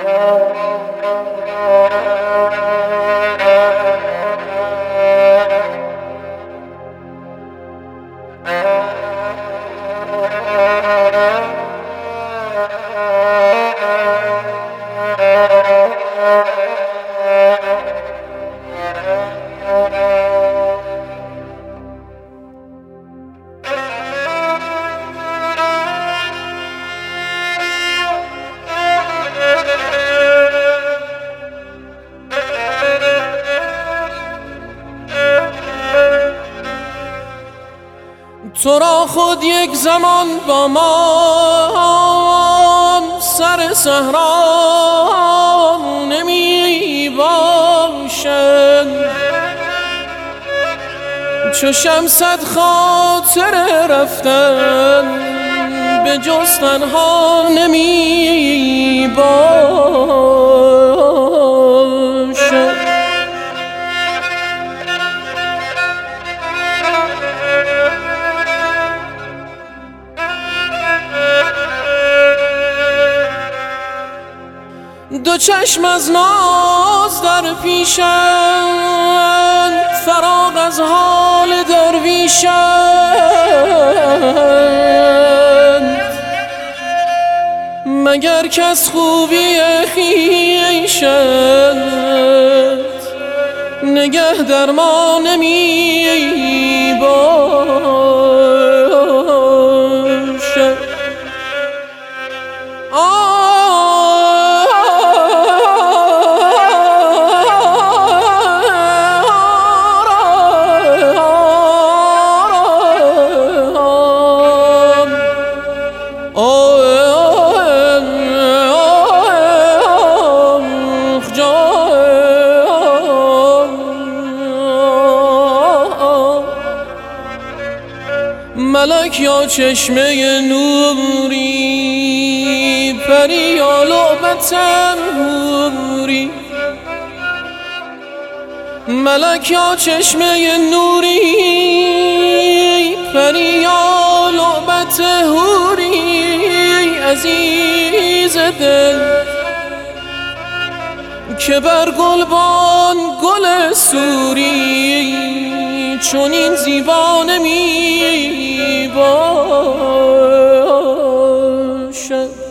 تو را خود یک زمان با من سر صحرا نمی باشد، چو شمست خاطر رفتن به جز تنها نمی باشد. دو چشم از ناز در پیشند، فراغ از حال درویشند، مگر کس خوبی خویشت نگه در ما نمی باشد. ملک یا چشمه نوری، پری یا لعبت حوری. ملک یا چشمه نوری، پری یا لعبت حوری. عزیز دل که بر گلبان گل سوری، چون این زیبا نمی باشد.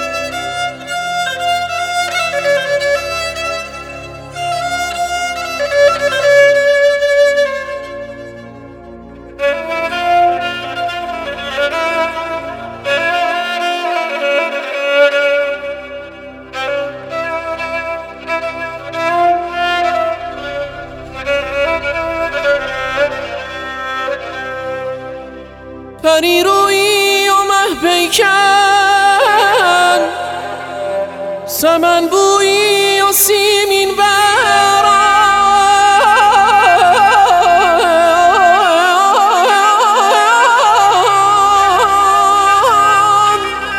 پری رویی و مه پیکن، سمن بویی و سیمین بران.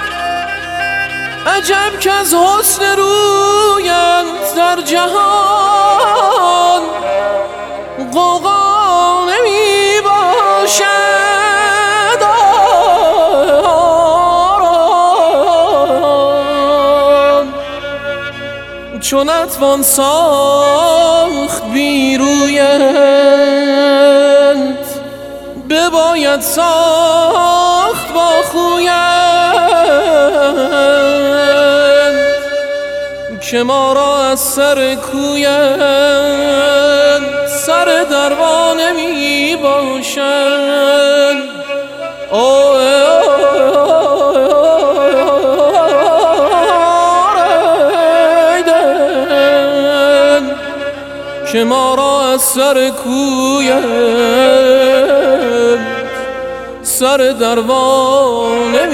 عجب که از حسن رویت در جهان غوغا نمی باشد. چون نتوان ساخت بی رویت، بباید ساخت با خویت، که ما را از سر کویت سر دروا نمی باشد. که ما را از سر کویت سر دروا نمی